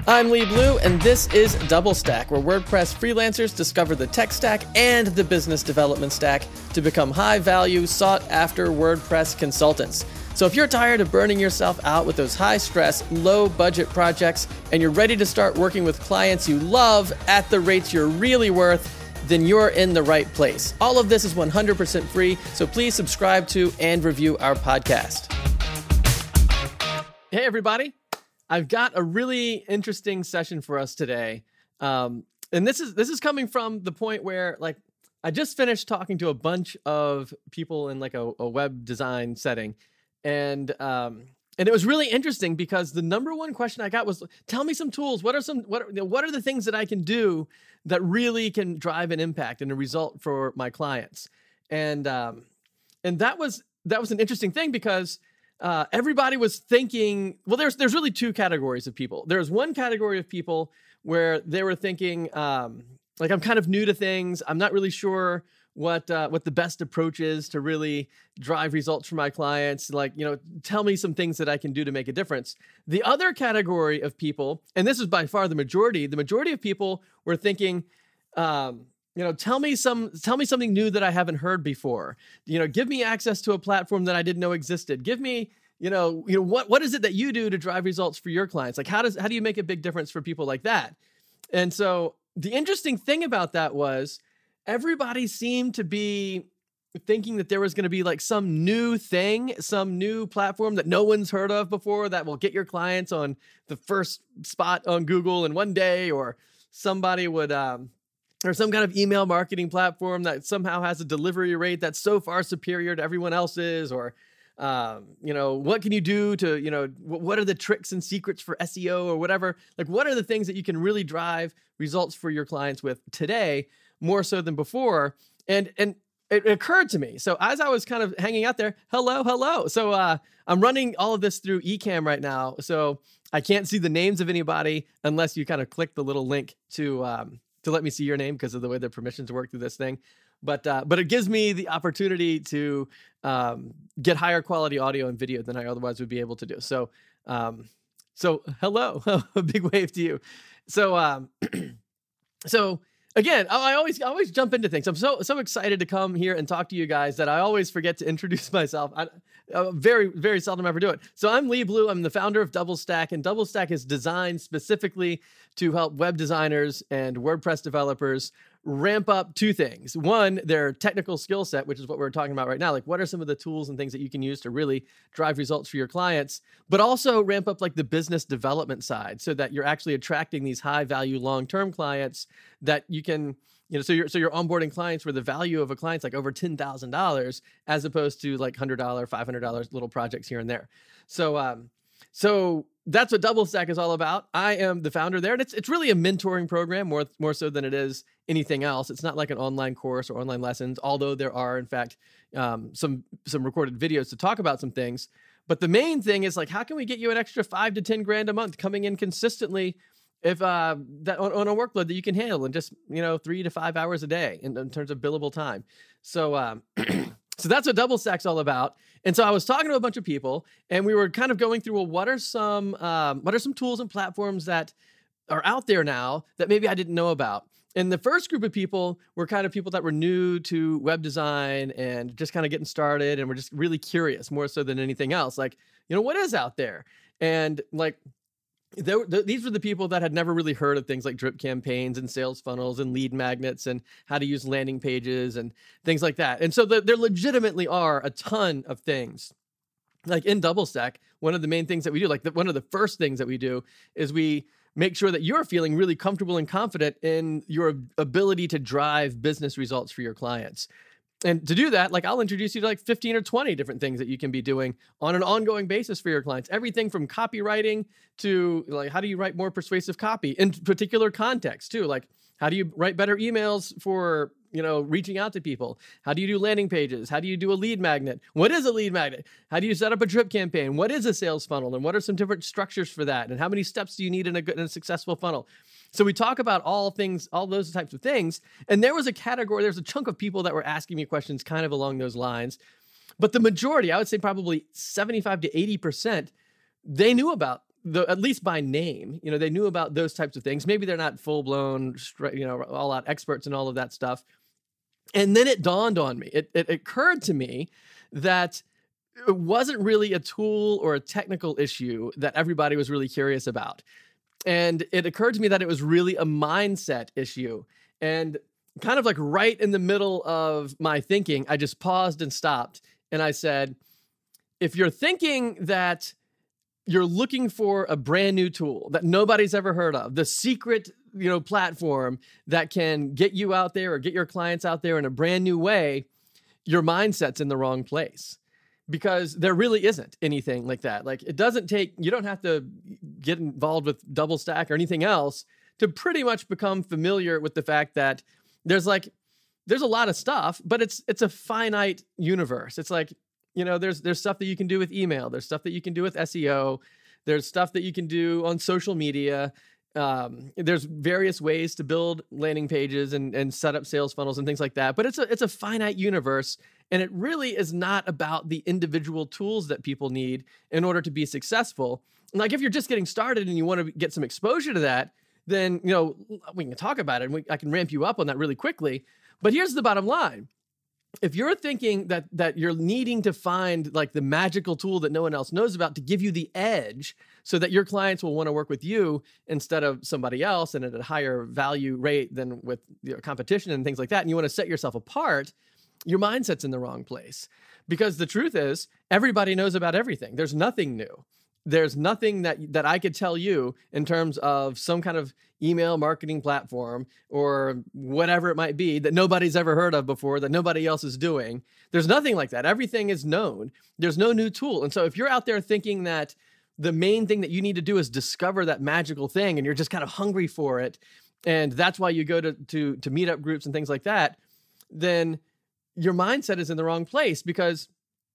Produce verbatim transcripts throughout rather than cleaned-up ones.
I'm Lee Blue, and this is Double Stack, where WordPress freelancers discover the tech stack and the business development stack to become high-value, sought-after WordPress consultants. So if you're tired of burning yourself out with those high-stress, low-budget projects, and you're ready to start working with clients you love at the rates you're really worth, then you're in the right place. All of this is one hundred percent free, so please subscribe to and review our podcast. Hey, everybody. I've got a really interesting session for us today. Um, and this is this is coming from the point where, like, I just finished talking to a bunch of people in like a, a web design setting. And um, and it was really interesting because the number one question I got was, tell me some tools. What are some what are, you know, what are the things that I can do that really can drive an impact and a result for my clients? And um, and that was that was an interesting thing because Uh, everybody was thinking, well, there's there's really two categories of people. There's one category of people where they were thinking, um, like, I'm kind of new to things. I'm not really sure what uh, what the best approach is to really drive results for my clients. Like, you know, tell me some things that I can do to make a difference. The other category of people, and this is by far the majority, the majority of people were thinking, um, you know, tell me some, tell me something new that I haven't heard before. You know, give me access to a platform that I didn't know existed. Give me, you know, you know, what, what is it that you do to drive results for your clients? Like, how does, how do you make a big difference for people like that? And so the interesting thing about that was everybody seemed to be thinking that there was going to be like some new thing, some new platform that no one's heard of before that will get your clients on the first spot on Google in one day, or somebody would, um, or some kind of email marketing platform that somehow has a delivery rate that's so far superior to everyone else's, or, um, you know, what can you do to, you know, what are the tricks and secrets for S E O or whatever? Like, what are the things that you can really drive results for your clients with today, more so than before? And, and it occurred to me. So as I was kind of hanging out there, hello, hello. So, uh, I'm running all of this through Ecamm right now. So I can't see the names of anybody unless you kind of click the little link to, um, to let me see your name because of the way the permissions work through this thing. But uh, but it gives me the opportunity to um, get higher quality audio and video than I otherwise would be able to do. So um, so hello, a big wave to you. So um, so again, I always I always jump into things. I'm so so excited to come here and talk to you guys that I always forget to introduce myself. I, I very very seldom ever do it. So I'm Lee Blue. I'm the founder of Double Stack, and Double Stack is designed specifically to help web designers and WordPress developers ramp up two things. One, their technical skill set, which is what we're talking about right now. Like, what are some of the tools and things that you can use to really drive results for your clients, but also ramp up like the business development side so that you're actually attracting these high value, long-term clients that you can, you know, so you're, so you're onboarding clients where the value of a client's like over ten thousand dollars as opposed to like one hundred dollars, five hundred dollars little projects here and there. So, um, so that's what Double Stack is all about. I am the founder there, and it's it's really a mentoring program more more so than it is anything else. It's not like an online course or online lessons, although there are, in fact, um, some some recorded videos to talk about some things. But the main thing is like, how can we get you an extra five to ten grand a month coming in consistently, if uh, that on, on a workload that you can handle in just, you know, three to five hours a day in, in terms of billable time. So. Um, So that's what Double Stack's all about. And so I was talking to a bunch of people, and we were kind of going through, well, what are some um, what are some tools and platforms that are out there now that maybe I didn't know about? And the first group of people were kind of people that were new to web design and just kind of getting started, and were just really curious more so than anything else. Like, you know, what is out there? And like, There, th- these were the people that had never really heard of things like drip campaigns and sales funnels and lead magnets and how to use landing pages and things like that. And so the, there legitimately are a ton of things. Like in Double Stack, one of the main things that we do, like the, one of the first things that we do is we make sure that you're feeling really comfortable and confident in your ability to drive business results for your clients. And to do that, like, I'll introduce you to like fifteen or twenty different things that you can be doing on an ongoing basis for your clients. Everything from copywriting to like, how do you write more persuasive copy in particular context too? Like, how do you write better emails for, you know, reaching out to people? How do you do landing pages? How do you do a lead magnet? What is a lead magnet? How do you set up a drip campaign? What is a sales funnel? And what are some different structures for that? And how many steps do you need in a good and a successful funnel? So we talk about all things, all those types of things. And there was a category, there's a chunk of people that were asking me questions kind of along those lines. But the majority, I would say probably seventy-five to eighty percent, they knew about the, at least by name, you know, they knew about those types of things. Maybe they're not full blown, you know, all out experts and all of that stuff. And then it dawned on me, it, it occurred to me that it wasn't really a tool or a technical issue that everybody was really curious about. And it occurred to me that it was really a mindset issue. And kind of like right in the middle of my thinking, I just paused and stopped. And I said, if you're thinking that you're looking for a brand new tool that nobody's ever heard of, the secret, you know, platform that can get you out there or get your clients out there in a brand new way, your mindset's in the wrong place. Because there really isn't anything like that. Like, it doesn't take, you don't have to get involved with double stack or anything else to pretty much become familiar with the fact that there's like, there's a lot of stuff, but it's it's a finite universe. It's like, you know, there's there's stuff that you can do with email. There's stuff that you can do with S E O. There's stuff that you can do on social media. Um, there's various ways to build landing pages and, and set up sales funnels and things like that. But it's a it's a finite universe, and it really is not about the individual tools that people need in order to be successful. And like, if you're just getting started and you want to get some exposure to that, then, you know, we can talk about it, and we, I can ramp you up on that really quickly. But here's the bottom line. If you're thinking that that you're needing to find like the magical tool that no one else knows about to give you the edge so that your clients will want to work with you instead of somebody else and at a higher value rate than with, you know, competition and things like that, and you want to set yourself apart, your mindset's in the wrong place. Because the truth is, everybody knows about everything. There's nothing new. There's nothing that that I could tell you in terms of some kind of email marketing platform or whatever it might be that nobody's ever heard of before, that nobody else is doing. There's nothing like that. Everything is known. There's no new tool. And so if you're out there thinking that the main thing that you need to do is discover that magical thing, and you're just kind of hungry for it, and that's why you go to to to meetup groups and things like that, then your mindset is in the wrong place. Because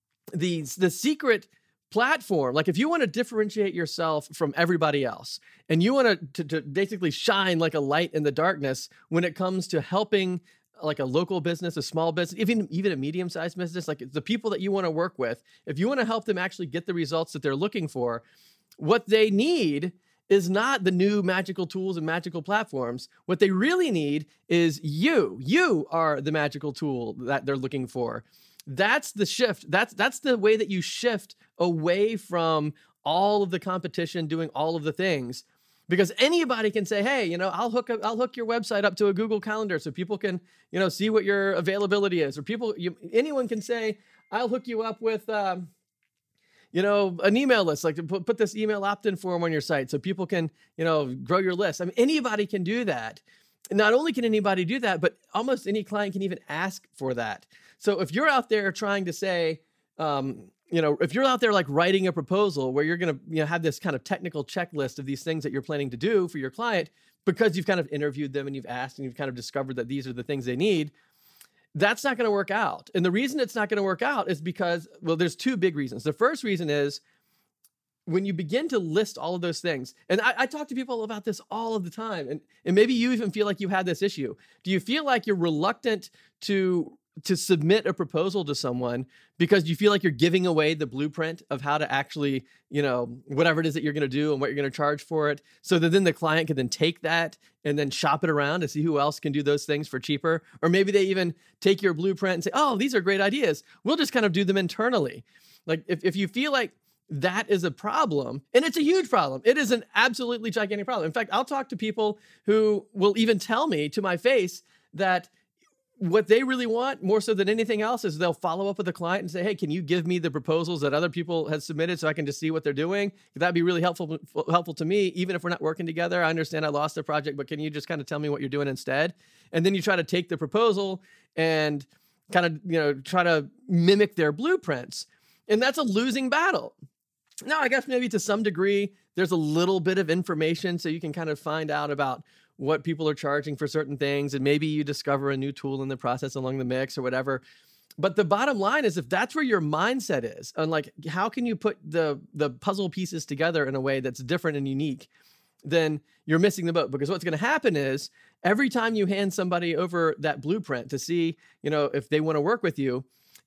the the secret platform, like if you want to differentiate yourself from everybody else and you want to, to basically shine like a light in the darkness when it comes to helping like a local business, a small business, even, even a medium-sized business, like the people that you want to work with, if you want to help them actually get the results that they're looking for, what they need is not the new magical tools and magical platforms. What they really need is you. You are the magical tool that they're looking for. That's the shift. That's that's the way that you shift away from all of the competition doing all of the things, because anybody can say, "Hey, you know, I'll hook up, I'll hook your website up to a Google Calendar so people can, you know, see what your availability is." Or people, you, anyone can say, "I'll hook you up with, um, you know, an email list. Like, put put this email opt-in form on your site so people can, you know, grow your list." I mean, anybody can do that. Not only can anybody do that, but almost any client can even ask for that. So if you're out there trying to say, um, you know, if you're out there like writing a proposal where you're going to, you know, have this kind of technical checklist of these things that you're planning to do for your client because you've kind of interviewed them and you've asked and you've kind of discovered that these are the things they need, that's not going to work out. And the reason it's not going to work out is because, well, there's two big reasons. The first reason is when you begin to list all of those things, and I, I talk to people about this all of the time, and, and maybe you even feel like you had this issue. Do you feel like you're reluctant to to submit a proposal to someone because you feel like you're giving away the blueprint of how to actually, you know, whatever it is that you're going to do and what you're going to charge for it, so that then the client can then take that and then shop it around to see who else can do those things for cheaper? Or maybe they even take your blueprint and say, "Oh, these are great ideas. We'll just kind of do them internally." Like if, if you feel like that is a problem, and it's a huge problem. It is an absolutely gigantic problem. In fact, I'll talk to people who will even tell me to my face that what they really want more so than anything else is they'll follow up with a client and say, "Hey, can you give me the proposals that other people have submitted so I can just see what they're doing? That'd be really helpful helpful to me, even if we're not working together. I understand I lost the project, but can you just kind of tell me what you're doing instead?" And then you try to take the proposal and kind of, you know, try to mimic their blueprints. And that's a losing battle. Now, I guess maybe to some degree, there's a little bit of information so you can kind of find out about what people are charging for certain things, and maybe you discover a new tool in the process along the mix or whatever. But the bottom line is, if that's where your mindset is, and like, how can you put the the puzzle pieces together in a way that's different and unique, then you're missing the boat. Because what's going to happen is every time you hand somebody over that blueprint to see, you know, if they want to work with you,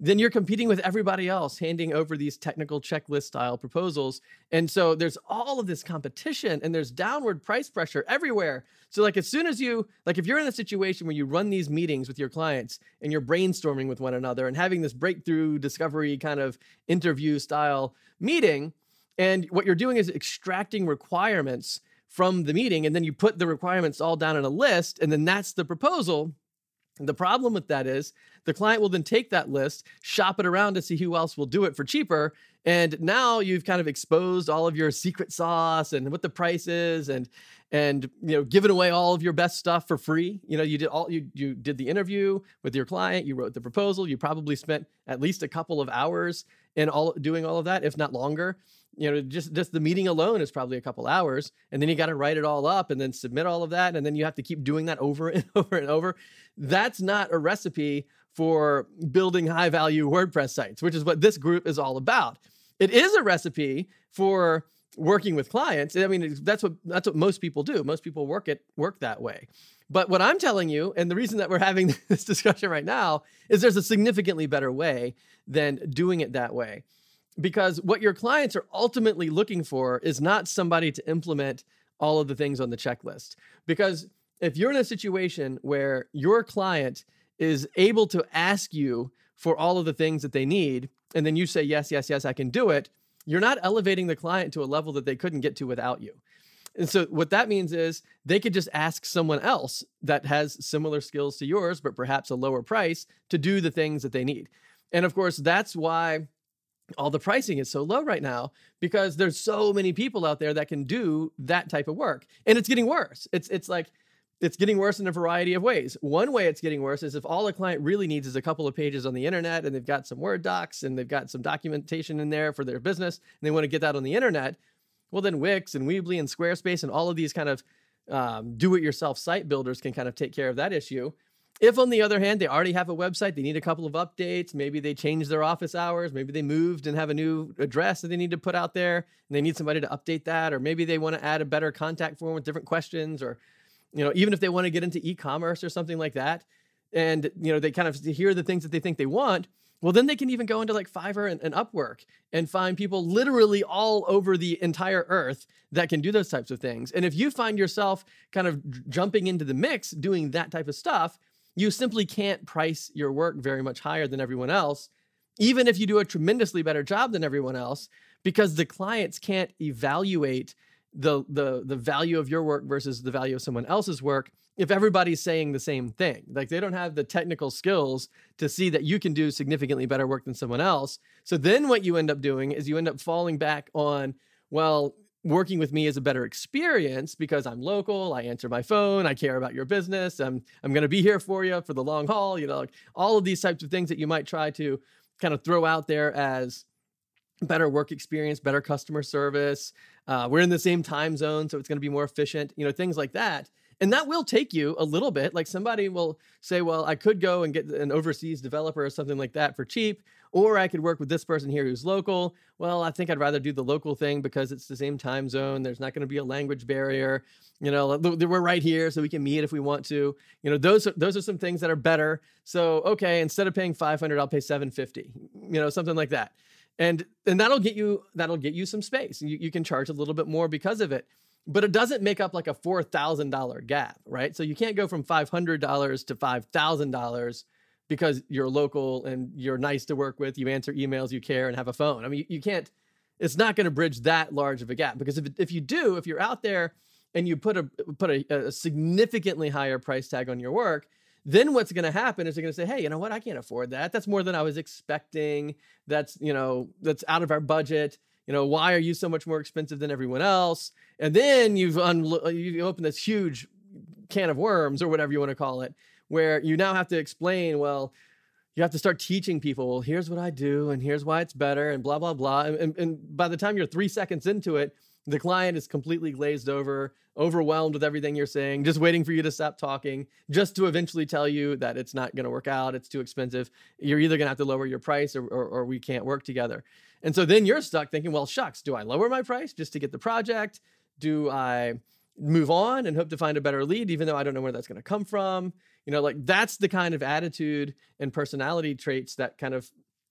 then you're competing with everybody else handing over these technical checklist style proposals. And so there's all of this competition and there's downward price pressure everywhere. So like as soon as you, like if you're in a situation where you run these meetings with your clients and you're brainstorming with one another and having this breakthrough discovery kind of interview style meeting, and what you're doing is extracting requirements from the meeting, and then you put the requirements all down in a list, and then that's the proposal. The problem with that is the client will then take that list, shop it around to see who else will do it for cheaper. And now you've kind of exposed all of your secret sauce and what the price is, and and you know, given away all of your best stuff for free. You know, you did all you you did the interview with your client, you wrote the proposal, you probably spent at least a couple of hours in all doing all of that, if not longer. You know, just, just the meeting alone is probably a couple hours, and then you got to write it all up and then submit all of that. And then you have to keep doing that over and over and over. That's not a recipe for building high value WordPress sites, which is what this group is all about. It is a recipe for working with clients. I mean, that's what, that's what most people do. Most people work it, work that way. But what I'm telling you, and the reason that we're having this discussion right now, is there's a significantly better way than doing it that way. Because what your clients are ultimately looking for is not somebody to implement all of the things on the checklist. Because if you're in a situation where your client is able to ask you for all of the things that they need, and then you say, yes, yes, yes, I can do it, you're not elevating the client to a level that they couldn't get to without you. And so what that means is they could just ask someone else that has similar skills to yours, but perhaps a lower price, to do the things that they need. And of course, that's why all the pricing is so low right now, because there's so many people out there that can do that type of work. And it's getting worse. It's it's like, it's getting worse in a variety of ways. One way it's getting worse is if all a client really needs is a couple of pages on the internet, and they've got some Word docs and they've got some documentation in there for their business, and they want to get that on the internet. Well, then Wix and Weebly and Squarespace and all of these kind of um, do-it-yourself site builders can kind of take care of that issue. If, on the other hand, they already have a website, they need a couple of updates, maybe they changed their office hours, maybe they moved and have a new address that they need to put out there, and they need somebody to update that, or maybe they want to add a better contact form with different questions, or, you know, even if they want to get into e-commerce or something like that, and, you know, they kind of hear the things that they think they want, well, then they can even go into like Fiverr and, and Upwork and find people literally all over the entire earth that can do those types of things. And if you find yourself kind of jumping into the mix doing that type of stuff, you simply can't price your work very much higher than everyone else, even if you do a tremendously better job than everyone else, because the clients can't evaluate the, the, the value of your work versus the value of someone else's work if everybody's saying the same thing. Like, they don't have the technical skills to see that you can do significantly better work than someone else. So then what you end up doing is you end up falling back on, well, working with me is a better experience because I'm local, I answer my phone, I care about your business, I'm I'm going to be here for you for the long haul, you know, like all of these types of things that you might try to kind of throw out there as better work experience, better customer service. Uh, we're in the same time zone, so it's going to be more efficient, you know, things like that. And that will take you a little bit. Like, somebody will say, well, I could go and get an overseas developer or something like that for cheap, or I could work with this person here who's local. Well, I think I'd rather do the local thing because it's the same time zone. There's not going to be a language barrier. You know, we're right here, so we can meet if we want to. You know, those are, those are some things that are better. So, okay, instead of paying five hundred, I'll pay seven fifty. You know, something like that. And and that'll get you that'll get you some space. You, you can charge a little bit more because of it. But it doesn't make up like a four thousand dollars gap, right? So you can't go from five hundred dollars to five thousand dollars because you're local and you're nice to work with, you answer emails, you care, and have a phone. I mean, you, you can't, it's not going to bridge that large of a gap, because if, if you do, if you're out there and you put a put a, a significantly higher price tag on your work, then what's going to happen is they're going to say, hey, you know what? I can't afford that. That's more than I was expecting. That's, you know, that's out of our budget. You know, why are you so much more expensive than everyone else? And then you've un- you open this huge can of worms, or whatever you want to call it, where you now have to explain, well, you have to start teaching people, well, here's what I do, and here's why it's better, and blah, blah, blah. And, and, and by the time you're three seconds into it, the client is completely glazed over, overwhelmed with everything you're saying, just waiting for you to stop talking, just to eventually tell you that it's not going to work out, it's too expensive. You're either going to have to lower your price, or, or, or we can't work together. And so then you're stuck thinking, well, shucks, do I lower my price just to get the project? Do I move on and hope to find a better lead, even though I don't know where that's going to come from? You know, like, that's the kind of attitude and personality traits that kind of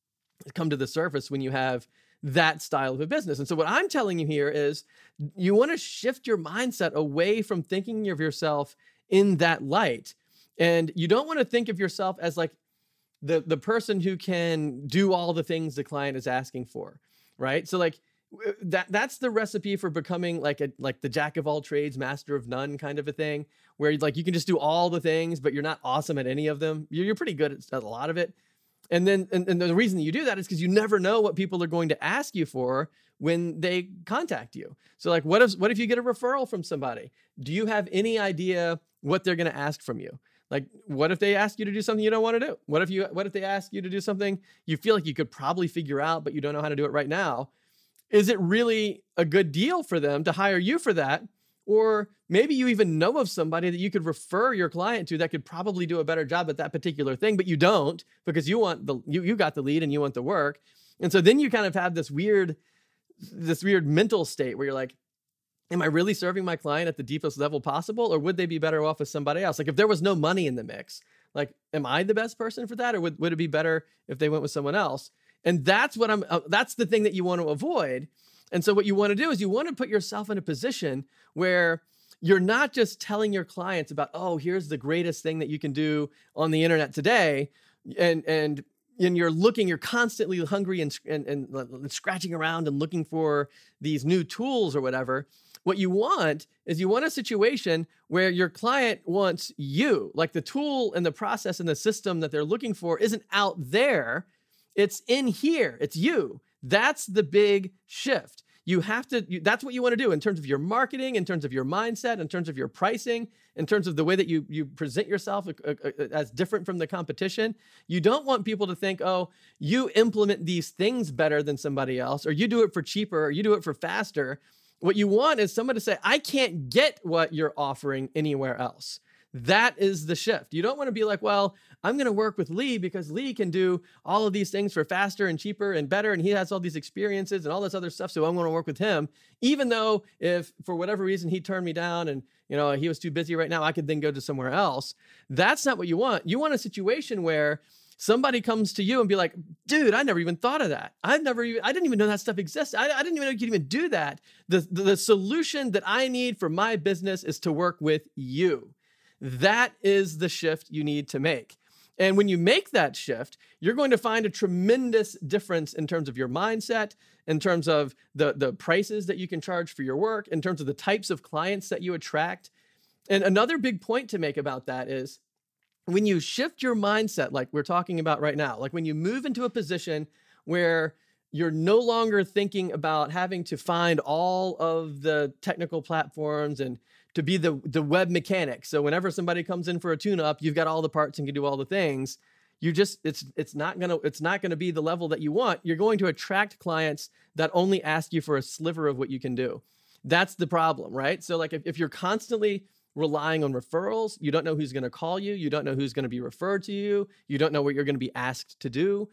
come to the surface when you have that style of a business. And so what I'm telling you here is you want to shift your mindset away from thinking of yourself in that light. And you don't want to think of yourself as like the, the person who can do all the things the client is asking for, right? So like that that's the recipe for becoming like a like the jack of all trades, master of none kind of a thing, where like you can just do all the things, but you're not awesome at any of them. You're, you're pretty good at, at a lot of it. And then and, and the reason you do that is because you never know what people are going to ask you for when they contact you. So like what if what if you get a referral from somebody? Do you have any idea what they're going to ask from you? Like, what if they ask you to do something you don't want to do? What if you what if they ask you to do something you feel like you could probably figure out, but you don't know how to do it right now? Is it really a good deal for them to hire you for that? Or maybe you even know of somebody that you could refer your client to that could probably do a better job at that particular thing, but you don't because you want the you you got the lead and you want the work. And so then you kind of have this weird this weird mental state where you're like, am I really serving my client at the deepest level possible? Or would they be better off with somebody else? Like if there was no money in the mix, like, am I the best person for that? Or would, would it be better if they went with someone else? And that's what I'm, uh, that's the thing that you want to avoid. And so what you want to do is you want to put yourself in a position where you're not just telling your clients about, oh, here's the greatest thing that you can do on the internet today. And, and, and you're looking, you're constantly hungry and, and, and scratching around and looking for these new tools or whatever. What you want is you want a situation where your client wants you, like the tool and the process and the system that they're looking for isn't out there. It's in here. It's you. That's the big shift. You have to, you, that's what you want to do in terms of your marketing, in terms of your mindset, in terms of your pricing, in terms of the way that you, you present yourself uh, uh, as different from the competition. You don't want people to think, oh, you implement these things better than somebody else, or you do it for cheaper, or you do it for faster. What you want is someone to say, I can't get what you're offering anywhere else. That is the shift. You don't want to be like, well, I'm going to work with Lee because Lee can do all of these things for faster and cheaper and better, and he has all these experiences and all this other stuff, so I'm going to work with him. Even though if for whatever reason he turned me down and you know he was too busy right now, I could then go to somewhere else. That's not what you want. You want a situation where somebody comes to you and be like, dude, I never even thought of that. I never even, I didn't even know that stuff existed. I, I didn't even know you could even do that. The, the, the solution that I need for my business is to work with you. That is the shift you need to make. And when you make that shift, you're going to find a tremendous difference in terms of your mindset, in terms of the, the prices that you can charge for your work, in terms of the types of clients that you attract. And another big point to make about that is when you shift your mindset, like we're talking about right now, like when you move into a position where you're no longer thinking about having to find all of the technical platforms and to be the, the web mechanic. So whenever somebody comes in for a tune-up, you've got all the parts and can do all the things. You just, it's it's not gonna it's not gonna be the level that you want. You're going to attract clients that only ask you for a sliver of what you can do. That's the problem, right? So like if, if you're constantly relying on referrals, you don't know who's gonna call you, you don't know who's gonna be referred to you, you don't know what you're gonna be asked to do,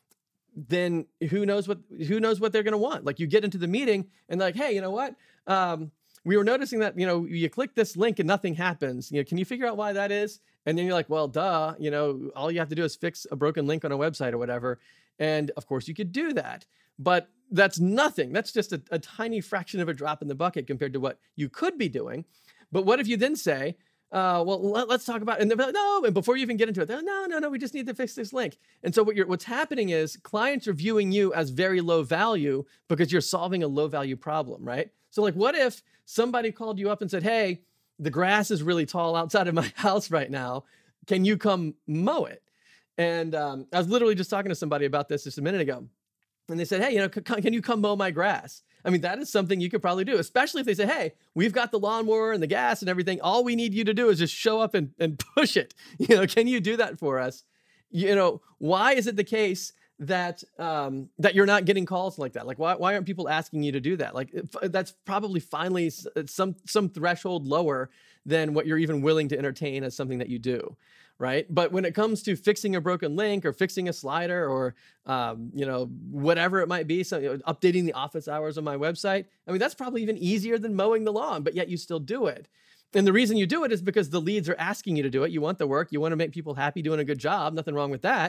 then who knows what who knows what they're gonna want? Like you get into the meeting and like, hey, you know what? Um, we were noticing that, you know, you click this link and nothing happens. You know, can you figure out why that is? And then you're like, well, duh, you know, all you have to do is fix a broken link on a website or whatever. And of course you could do that, but that's nothing. That's just a, a tiny fraction of a drop in the bucket compared to what you could be doing. But what if you then say, uh, well, let, let's talk about, and they're like, no, and before you even get into it, they're like, no, no, no, we just need to fix this link. And so what you're, what's happening is clients are viewing you as very low value because you're solving a low value problem, right? So like, what if somebody called you up and said, hey, the grass is really tall outside of my house right now. Can you come mow it? And um, I was literally just talking to somebody about this just a minute ago. And they said, hey, you know, c- can you come mow my grass? I mean, that is something you could probably do, especially if they say, hey, we've got the lawnmower and the gas and everything. All we need you to do is just show up and, and push it. You know, can you do that for us? You know, why is it the case that um, that you're not getting calls like that? Like, why why aren't people asking you to do that? Like, if, that's probably finally some some threshold lower than what you're even willing to entertain as something that you do, right? But when it comes to fixing a broken link or fixing a slider or um, you know, whatever it might be, so you know, updating the office hours on my website, I mean, that's probably even easier than mowing the lawn, but yet you still do it. And the reason you do it is because the leads are asking you to do it. You want the work. You want to make people happy doing a good job. Nothing wrong with that.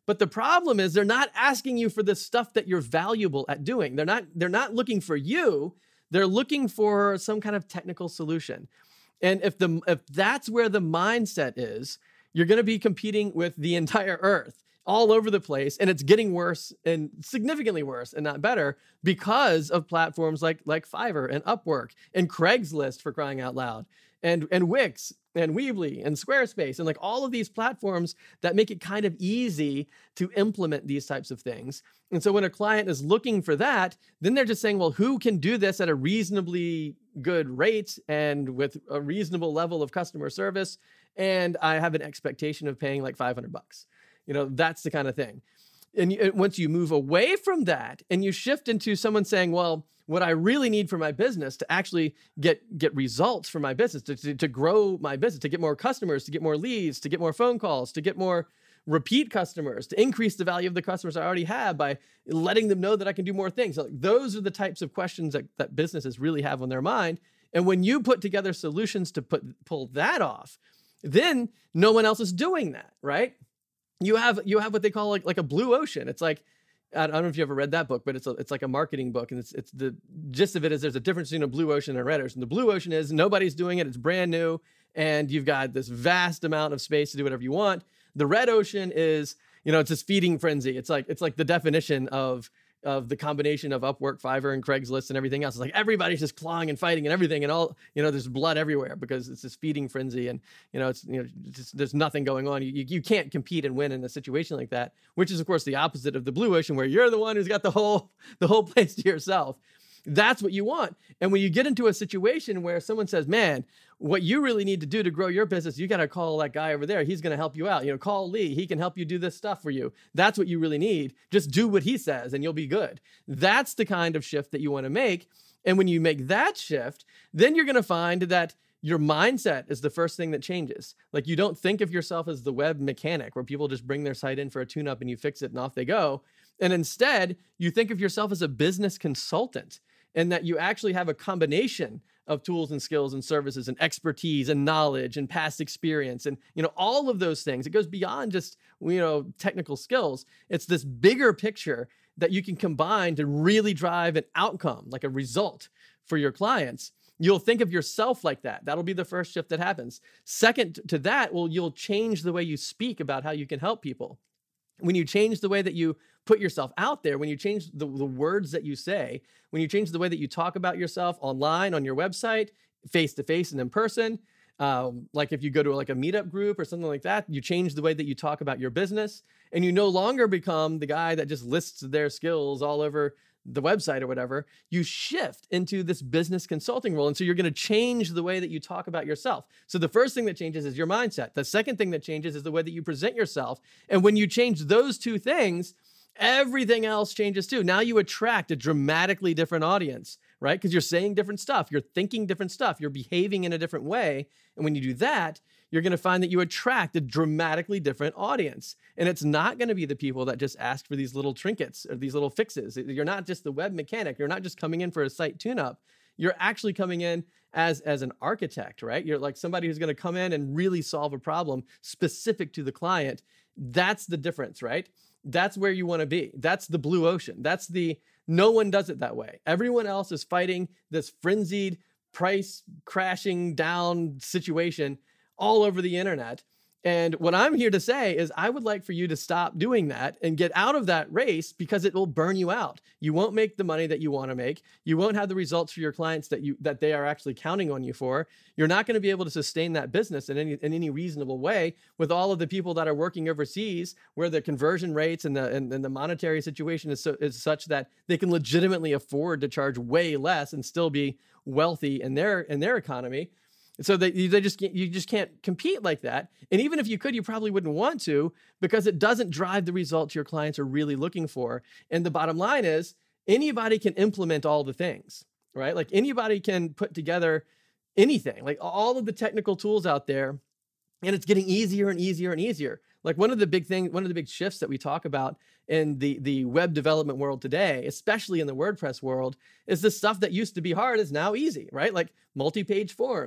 But the problem is they're not asking you for the stuff that you're valuable at doing. They're not, they're not looking for you. They're looking for some kind of technical solution. And if the if that's where the mindset is, you're going to be competing with the entire earth all over the place. And it's getting worse and significantly worse and not better because of platforms like, like Fiverr and Upwork and Craigslist, for crying out loud, and, and Wix and Weebly and Squarespace, and like all of these platforms that make it kind of easy to implement these types of things. And so when a client is looking for that, then they're just saying, well, who can do this at a reasonably good rate and with a reasonable level of customer service? And I have an expectation of paying like five hundred bucks. You know, that's the kind of thing. And you, once you move away from that and you shift into someone saying, well, what I really need for my business to actually get, get results for my business, to, to, to grow my business, to get more customers, to get more leads, to get more phone calls, to get more repeat customers, to increase the value of the customers I already have by letting them know that I can do more things. Like, those are the types of questions that, that businesses really have on their mind. And when you put together solutions to put pull that off, then no one else is doing that, right? You have you have what they call like, like a blue ocean. It's like, I don't know if you ever read that book, but it's a, it's like a marketing book. And it's it's the gist of it is there's a difference between a blue ocean and a red ocean. The blue ocean is nobody's doing it. It's brand new. And you've got this vast amount of space to do whatever you want. The red ocean is, you know, it's this feeding frenzy. It's like, it's like the definition of, of the combination of Upwork, Fiverr, and Craigslist and everything else. It's like everybody's just clawing and fighting and everything, and all, you know, there's blood everywhere because it's this feeding frenzy, and, you know, it's, you know, just, there's nothing going on. You, you can't compete and win in a situation like that, which is of course the opposite of the blue ocean, where you're the one who's got the whole, the whole place to yourself. That's what you want. And when you get into a situation where someone says, man, what you really need to do to grow your business, you got to call that guy over there. He's going to help you out. You know, call Lee. He can help you do this stuff for you. That's what you really need. Just do what he says and you'll be good. That's the kind of shift that you want to make. And when you make that shift, then you're going to find that your mindset is the first thing that changes. Like, you don't think of yourself as the web mechanic where people just bring their site in for a tune-up and you fix it and off they go. And instead, you think of yourself as a business consultant, and that you actually have a combination of tools and skills and services and expertise and knowledge and past experience and, you know, all of those things. It goes beyond just, you know, technical skills. It's this bigger picture that you can combine to really drive an outcome, like a result for your clients. You'll think of yourself like that. That'll be the first shift that happens. Second to that, well, you'll change the way you speak about how you can help people. When you change the way that you put yourself out there, when you change the, the words that you say, when you change the way that you talk about yourself online, on your website, face-to-face and in person, um, like if you go to like a meetup group or something like that, you change the way that you talk about your business, and you no longer become the guy that just lists their skills all over the website or whatever. You shift into this business consulting role. And so you're going to change the way that you talk about yourself. So the first thing that changes is your mindset. The second thing that changes is the way that you present yourself. And when you change those two things, everything else changes too. Now you attract a dramatically different audience, right? Because you're saying different stuff, you're thinking different stuff, you're behaving in a different way. And when you do that, you're going to find that you attract a dramatically different audience. And it's not going to be the people that just ask for these little trinkets or these little fixes. You're not just the web mechanic. You're not just coming in for a site tune-up. You're actually coming in as, as an architect, right? You're like somebody who's going to come in and really solve a problem specific to the client. That's the difference, right? That's where you want to be. That's the blue ocean. That's the, no one does it that way. Everyone else is fighting this frenzied price crashing down situation all over the internet. And what I'm here to say is I would like for you to stop doing that and get out of that race, because it will burn you out. You won't make the money that you want to make. You won't have the results for your clients that you that they are actually counting on you for. You're not going to be able to sustain that business in any in any reasonable way with all of the people that are working overseas, where the conversion rates and the and, and the monetary situation is so, is such that they can legitimately afford to charge way less and still be wealthy in their in their economy. So they, they just you just can't compete like that. And even if you could, you probably wouldn't want to, because it doesn't drive the results your clients are really looking for. And the bottom line is anybody can implement all the things, right? Like anybody can put together anything, like all of the technical tools out there, and it's getting easier and easier and easier. Like one of the big things, one of the big shifts that we talk about in the, the web development world today, especially in the WordPress world, is the stuff that used to be hard is now easy, right? Like multi-page forms,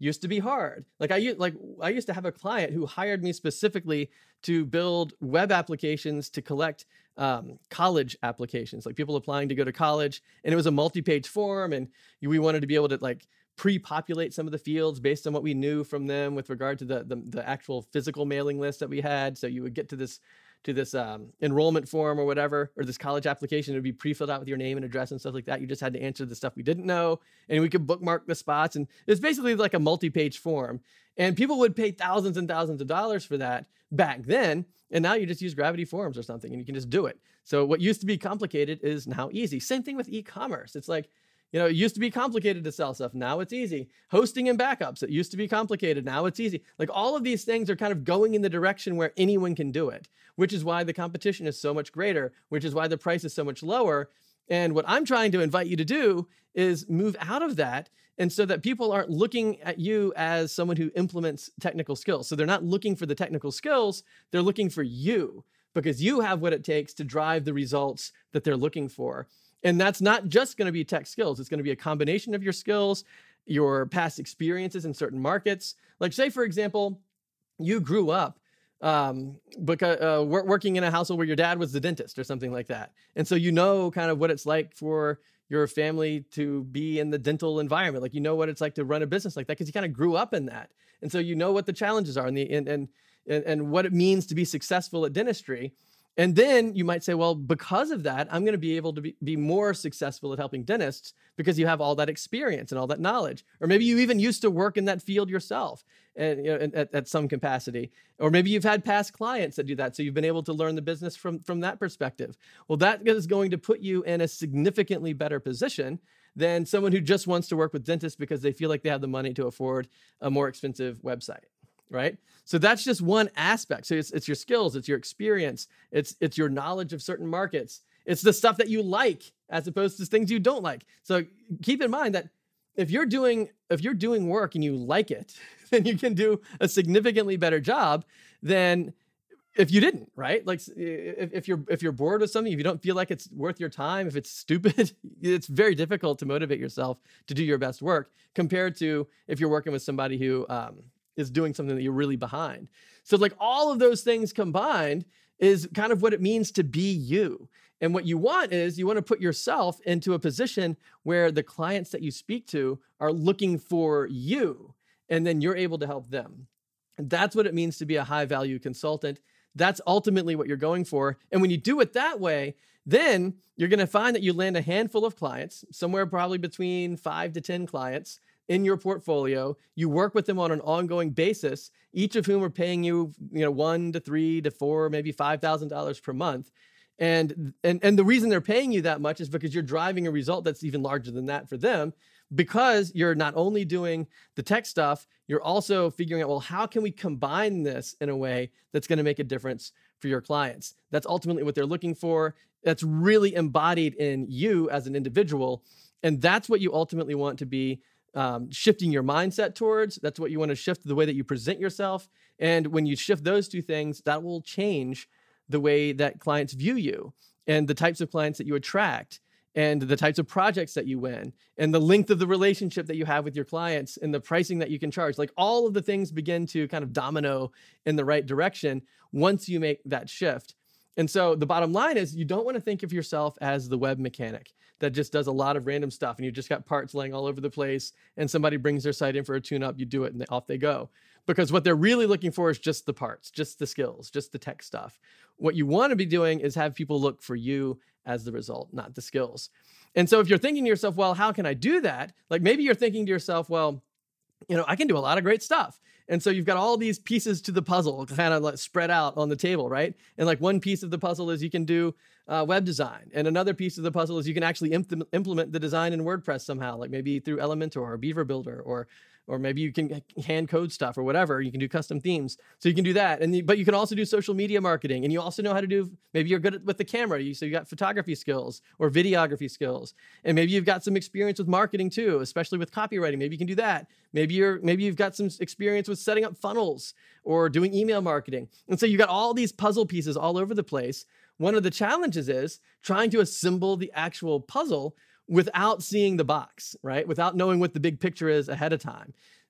used to be hard. Like I u- like I used to have a client who hired me specifically to build web applications to collect um, college applications, like people applying to go to college, and it was a multi-page form, and we wanted to be able to like pre-populate some of the fields based on what we knew from them with regard to the, the the actual physical mailing list that we had. So you would get to this to this um, enrollment form or whatever, or this college application. It would be pre-filled out with your name and address and stuff like that. You just had to answer the stuff we didn't know, and we could bookmark the spots. And it's basically like a multi-page form. And people would pay thousands and thousands of dollars for that back then. And now you just use Gravity Forms or something, and you can just do it. So what used to be complicated is now easy. Same thing with e-commerce. It's like, you know, it used to be complicated to sell stuff. Now it's easy. Hosting and backups, it used to be complicated. Now it's easy. Like all of these things are kind of going in the direction where anyone can do it, which is why the competition is so much greater, which is why the price is so much lower. And what I'm trying to invite you to do is move out of that, and so that people aren't looking at you as someone who implements technical skills. So they're not looking for the technical skills, they're looking for you, because you have what it takes to drive the results that they're looking for. And that's not just going to be tech skills. It's going to be a combination of your skills, your past experiences in certain markets. Like say, for example, you grew up um, because, uh, working in a household where your dad was the dentist or something like that. And so you know kind of what it's like for your family to be in the dental environment. Like you know what it's like to run a business like that because you kind of grew up in that. And so you know what the challenges are and, the, and, and, and what it means to be successful at dentistry. And then you might say, well, because of that, I'm going to be able to be, be more successful at helping dentists because you have all that experience and all that knowledge. Or maybe you even used to work in that field yourself and, you know, at, at some capacity. Or maybe you've had past clients that do that. So you've been able to learn the business from, from that perspective. Well, that is going to put you in a significantly better position than someone who just wants to work with dentists because they feel like they have the money to afford a more expensive website. Right? So that's just one aspect. So it's, it's your skills, it's your experience, it's, it's your knowledge of certain markets. It's the stuff that you like as opposed to things you don't like. So keep in mind that if you're doing, if you're doing work and you like it, then you can do a significantly better job than if you didn't, right? Like if, if you're, if you're bored with something, if you don't feel like it's worth your time, if it's stupid, it's very difficult to motivate yourself to do your best work compared to if you're working with somebody who, um, is doing something that you're really behind. So like all of those things combined is kind of what it means to be you. And what you want is you want to put yourself into a position where the clients that you speak to are looking for you, and then you're able to help them. And that's what it means to be a high value consultant. That's ultimately what you're going for. And when you do it that way, then you're going to find that you land a handful of clients, somewhere probably between five to ten clients in your portfolio. You work with them on an ongoing basis, each of whom are paying you, you know, one to three to four, maybe five thousand dollars per month. And, and, and the reason they're paying you that much is because you're driving a result that's even larger than that for them, because you're not only doing the tech stuff, you're also figuring out, well, how can we combine this in a way that's going to make a difference for your clients? That's ultimately what they're looking for. That's really embodied in you as an individual. And that's what you ultimately want to be Um, shifting your mindset towards. That's what you want to shift, the way that you present yourself. And when you shift those two things, that will change the way that clients view you and the types of clients that you attract and the types of projects that you win and the length of the relationship that you have with your clients and the pricing that you can charge. Like all of the things begin to kind of domino in the right direction once you make that shift. And so the bottom line is you don't want to think of yourself as the web mechanic that just does a lot of random stuff and you just got parts laying all over the place and somebody brings their site in for a tune-up, you do it and off they go. Because what they're really looking for is just the parts, just the skills, just the tech stuff. What you want to be doing is have people look for you as the result, not the skills. And so if you're thinking to yourself, well, how can I do that? Like maybe you're thinking to yourself, well, you know, I can do a lot of great stuff. And so you've got all these pieces to the puzzle kind of like spread out on the table, right? And like one piece of the puzzle is you can do uh, web design. And another piece of the puzzle is you can actually imp- implement the design in WordPress somehow, like maybe through Elementor or Beaver Builder, or or maybe you can hand code stuff or whatever. You can do custom themes. So you can do that. And you, but you can also do social media marketing. And you also know how to do, maybe you're good at, with the camera. You, so you got photography skills or videography skills. And maybe you've got some experience with marketing too, especially with copywriting. Maybe you can do that. Maybe you're, maybe you've got some experience with setting up funnels or doing email marketing. And so you got all these puzzle pieces all over the place. One of the challenges is trying to assemble the actual puzzle without seeing the box, right? Without knowing what the big picture is ahead of time.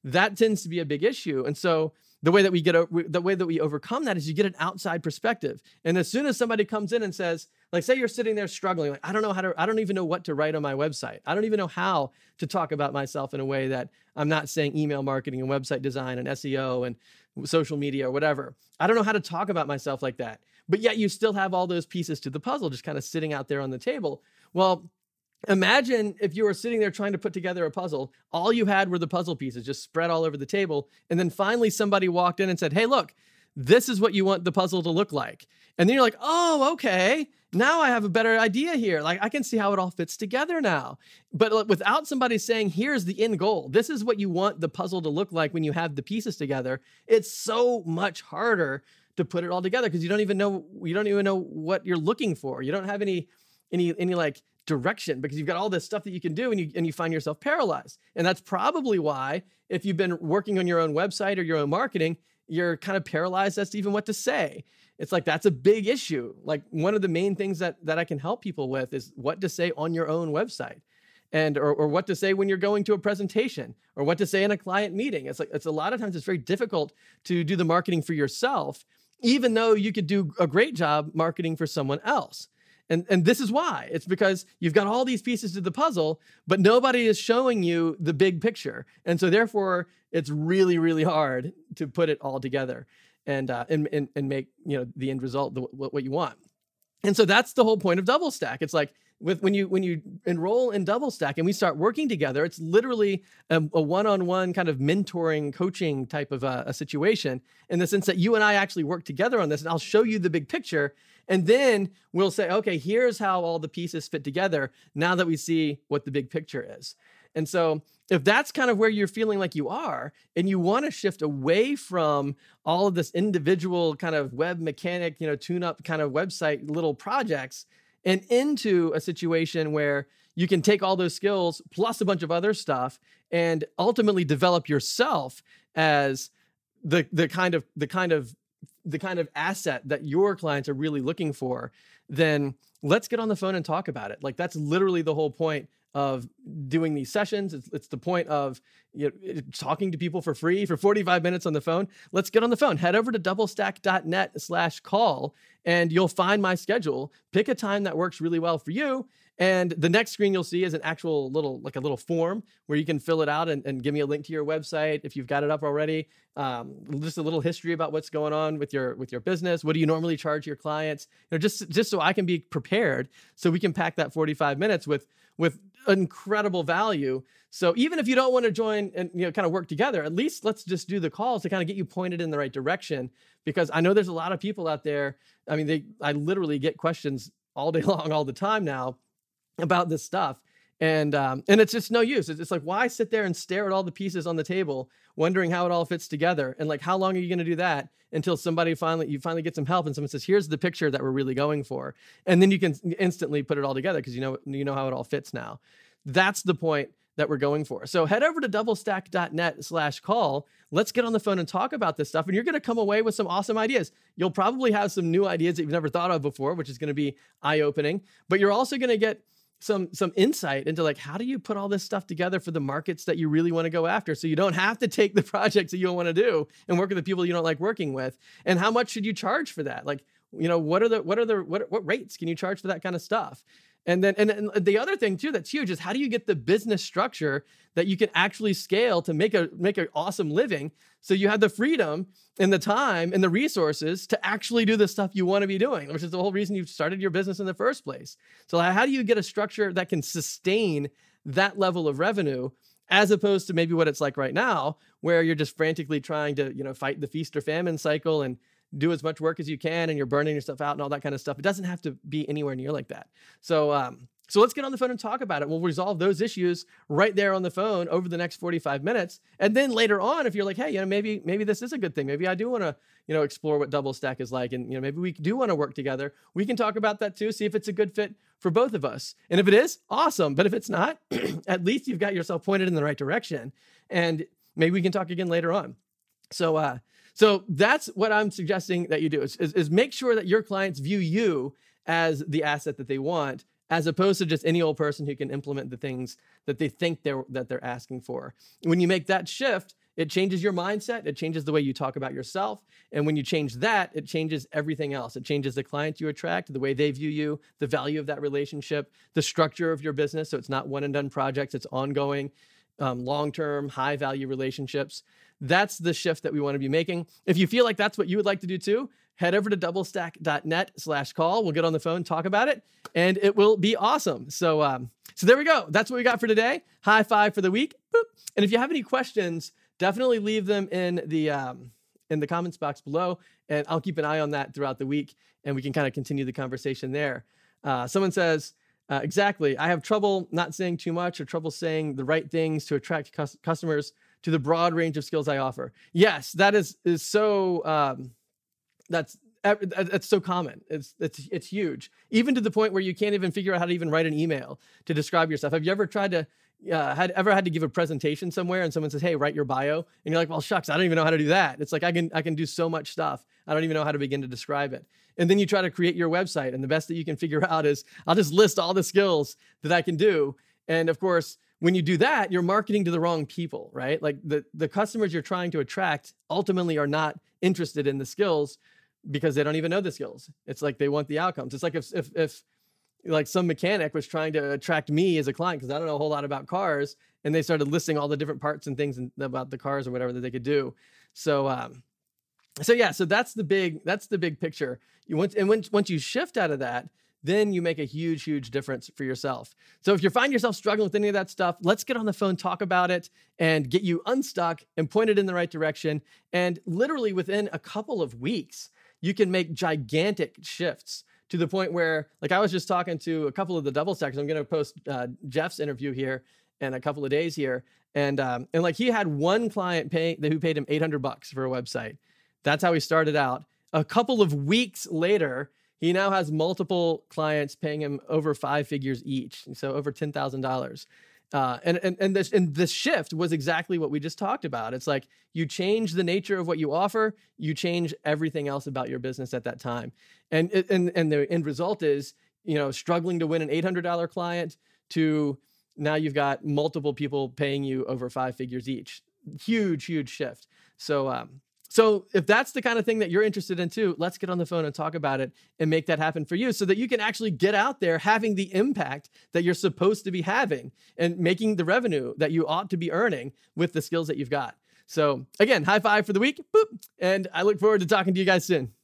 that tends to be a big issue. And so the way that we get, the way that we overcome that is you get an outside perspective. And as soon as somebody comes in and says, like, say you're sitting there struggling, like, I don't know how to, I don't even know what to write on my website. I don't even know how to talk about myself in a way that I'm not saying email marketing and website design and S E O and social media or whatever. I don't know how to talk about myself like that. But yet you still have all those pieces to the puzzle just kind of sitting out there on the table. Well, imagine if you were sitting there trying to put together a puzzle, all you had were the puzzle pieces just spread all over the table. And then finally somebody walked in and said, hey, look, this is what you want the puzzle to look like. And then you're like, oh, okay. Now I have a better idea here. Like I can see how it all fits together now. But without somebody saying, here's the end goal, this is what you want the puzzle to look like when you have the pieces together, it's so much harder to put it all together because you don't even know, you don't even know what you're looking for. You don't have any, any, any like direction because you've got all this stuff that you can do and you, and you find yourself paralyzed. And that's probably why if you've been working on your own website or your own marketing, you're kind of paralyzed as to even what to say. It's like, that's a big issue. Like one of the main things that, that I can help people with is what to say on your own website and, or, or what to say when you're going to a presentation or what to say in a client meeting. It's like, it's a lot of times it's very difficult to do the marketing for yourself, even though you could do a great job marketing for someone else. And, and this is why. It's because you've got all these pieces to the puzzle, but nobody is showing you the big picture. And so therefore, it's really, really hard to put it all together and uh, and, and and make, you know, the end result the, what, what you want. And so that's the whole point of Double Stack. It's like with when you when you enroll in Double Stack and we start working together, it's literally a, a one-on-one kind of mentoring, coaching type of a, a situation in the sense that you and I actually work together on this, and I'll show you the big picture. And then we'll say, okay, here's how all the pieces fit together now that we see what the big picture is. And so if that's kind of where you're feeling like you are, and you want to shift away from all of this individual kind of web mechanic, you know, tune up kind of website little projects and into a situation where you can take all those skills plus a bunch of other stuff and ultimately develop yourself as the, the kind of, the kind of, the kind of asset that your clients are really looking for, then let's get on the phone and talk about it. Like that's literally the whole point of doing these sessions. It's, it's the point of, you know, talking to people for free for forty-five minutes on the phone. Let's get on the phone. Head over to doublestack.net slash call and you'll find my schedule. Pick a time that works really well for you. And the next screen you'll see is an actual little, like a little form where you can fill it out and, and give me a link to your website if you've got it up already. Um, just a little history about what's going on with your with your business. What do you normally charge your clients? You know, just just so I can be prepared, so we can pack that forty-five minutes with with incredible value. So even if you don't want to join and, you know, kind of work together, at least let's just do the calls to kind of get you pointed in the right direction. Because I know there's a lot of people out there. I mean, they I literally get questions all day long, all the time now about this stuff. And um, and it's just no use. It's, it's like, why sit there and stare at all the pieces on the table, wondering how it all fits together? And like, how long are you going to do that until somebody finally, you finally get some help and someone says, here's the picture that we're really going for. And then you can instantly put it all together because you know, you know how it all fits now. That's the point that we're going for. So head over to doublestack.net slash call. Let's get on the phone and talk about this stuff. And you're going to come away with some awesome ideas. You'll probably have some new ideas that you've never thought of before, which is going to be eye-opening, but you're also going to get some some insight into like, how do you put all this stuff together for the markets that you really want to go after, so you don't have to take the projects that you don't want to do and work with the people you don't like working with? And how much should you charge for that? Like, you know, what are the what are the what what rates can you charge for that kind of stuff? And then, and, and the other thing too that's huge is, how do you get the business structure that you can actually scale to make a make an awesome living, so you have the freedom and the time and the resources to actually do the stuff you want to be doing, which is the whole reason you've started your business in the first place. So how do you get a structure that can sustain that level of revenue, as opposed to maybe what it's like right now, where you're just frantically trying to, you know, fight the feast or famine cycle and do as much work as you can, and you're burning yourself out and all that kind of stuff. It doesn't have to be anywhere near like that. So, um, so let's get on the phone and talk about it. We'll resolve those issues right there on the phone over the next forty-five minutes. And then later on, if you're like, hey, you know, maybe, maybe this is a good thing. Maybe I do want to, you know, explore what Double Stack is like. And, you know, maybe we do want to work together. We can talk about that too. See if it's a good fit for both of us. And if it is, awesome. But if it's not, at least you've got yourself pointed in the right direction. And maybe we can talk again later on. So, uh, So that's what I'm suggesting that you do is, is, is make sure that your clients view you as the asset that they want, as opposed to just any old person who can implement the things that they think they're that they're asking for. When you make that shift, it changes your mindset. It changes the way you talk about yourself. And when you change that, it changes everything else. It changes the clients you attract, the way they view you, the value of that relationship, the structure of your business. So it's not one and done projects. It's ongoing, um, long-term, high value relationships. That's the shift that we want to be making. If you feel like that's what you would like to do too, head over to doublestack.net slash call. We'll get on the phone, talk about it, and it will be awesome. So, um, so there we go. That's what we got for today. High five for the week. Boop. And if you have any questions, definitely leave them in the, um, in the comments box below, and I'll keep an eye on that throughout the week, and we can kind of continue the conversation there. Uh, someone says, uh, exactly, I have trouble not saying too much or trouble saying the right things to attract cus- customers to the broad range of skills I offer. Yes, that is, is so, um, that's, that's so common. It's, it's, it's huge. Even to the point where you can't even figure out how to even write an email to describe yourself. Have you ever tried to, uh, had ever had to give a presentation somewhere and someone says, hey, write your bio. And you're like, well, shucks, I don't even know how to do that. It's like, I can, I can do so much stuff. I don't even know how to begin to describe it. And then you try to create your website, and the best that you can figure out is I'll just list all the skills that I can do. And of course, when you do that, you're marketing to the wrong people, right? Like the, the customers you're trying to attract ultimately are not interested in the skills because they don't even know the skills. It's like they want the outcomes. It's like if, if, if like some mechanic was trying to attract me as a client because I don't know a whole lot about cars, and they started listing all the different parts and things and, about the cars or whatever that they could do. So, um, so yeah, so that's the big, that's the big picture. You want, and when, once you shift out of that, then you make a huge, huge difference for yourself. So if you find yourself struggling with any of that stuff, let's get on the phone, talk about it, and get you unstuck and pointed in the right direction. And literally within a couple of weeks, you can make gigantic shifts to the point where, like I was just talking to a couple of the double stackers. I'm going to post uh, Jeff's interview here in a couple of days here. And, um, and like he had one client pay who paid him eight hundred bucks for a website. That's how he started out. A couple of weeks later, he now has multiple clients paying him over five figures each. So over ten thousand dollars. Uh, and, and, and this, and this shift was exactly what we just talked about. It's like you change the nature of what you offer, you change everything else about your business at that time. And, and, and the end result is, you know, struggling to win an eight hundred dollars client to now you've got multiple people paying you over five figures each. Huge, huge shift. So, um, So if that's the kind of thing that you're interested in too, let's get on the phone and talk about it and make that happen for you so that you can actually get out there having the impact that you're supposed to be having and making the revenue that you ought to be earning with the skills that you've got. So again, high five for the week. Boop. And I look forward to talking to you guys soon.